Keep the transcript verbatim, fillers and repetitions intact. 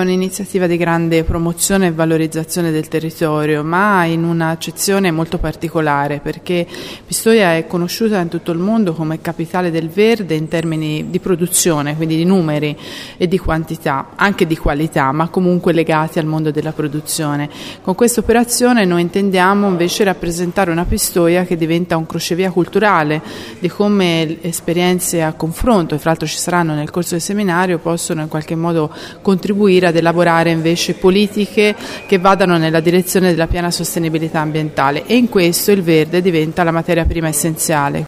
un'iniziativa di grande promozione e valorizzazione del territorio, ma in un'accezione molto particolare, perché Pistoia è conosciuta in tutto il mondo come capitale del verde in termini di produzione, quindi di numeri e di quantità, anche di qualità, ma comunque legati al mondo della produzione. Con questa operazione noi intendiamo invece rappresentare una Pistoia che diventa un crocevia culturale di come esperienze a confronto, e fra l'altro ci saranno nel corso del seminario, possono in qualche modo contribuire ad elaborare invece politiche che vadano nella direzione della piena sostenibilità ambientale, e in questo il verde diventa la materia prima essenziale.